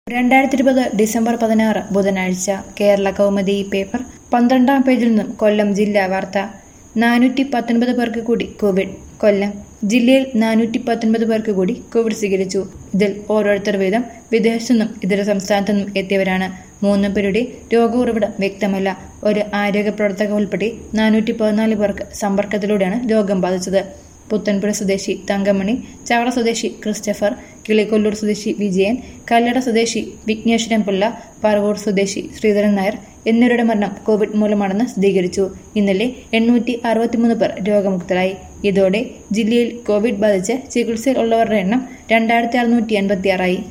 2020 December 16 ബുധനാഴ്ച Kerala Kaumudi paper 12-ാം പേജിൽ നിന്നും കൊല്ലം ജില്ലാ വാർത്ത. 419 പേർക്ക് കൂടി കോവിഡ്. കൊല്ലം ജില്ലയിൽ 419 പേർക്ക് കൂടി കോവിഡ് സ്ഥിരീകരിച്ചു. ഇതിൽ ഓരോരുത്തർ വീതം വിദേശത്തു നിന്നും ഇതര സംസ്ഥാനത്തു നിന്നും എത്തിയവരാണ്. 3 പേരുടെ രോഗ ഉറവിടം വ്യക്തമല്ല. ഒരു ആരോഗ്യ പ്രവർത്തക ഉൾപ്പെടെ 414 പേർക്ക് സമ്പർക്കത്തിലൂടെയാണ് രോഗം ബാധിച്ചത്. പുത്തൻപുര സ്വദേശി തങ്കമണി, ചവറ സ്വദേശി ക്രിസ്റ്റഫർ, കിളികൊല്ലൂർ സ്വദേശി വിജയൻ, കല്ലട സ്വദേശി വിഘ്നേശ്വരൻ പിള്ള, പറവൂർ സ്വദേശി ശ്രീധരൻ നായർ എന്നിവരുടെ മരണം കോവിഡ് മൂലമാണെന്ന് സ്ഥിരീകരിച്ചു. ഇന്നലെ 863 പേർ രോഗമുക്തരായി. ഇതോടെ ജില്ലയിൽ കോവിഡ് ബാധിച്ച് ചികിത്സയിൽ ഉള്ളവരുടെ എണ്ണം 2686 ആയി.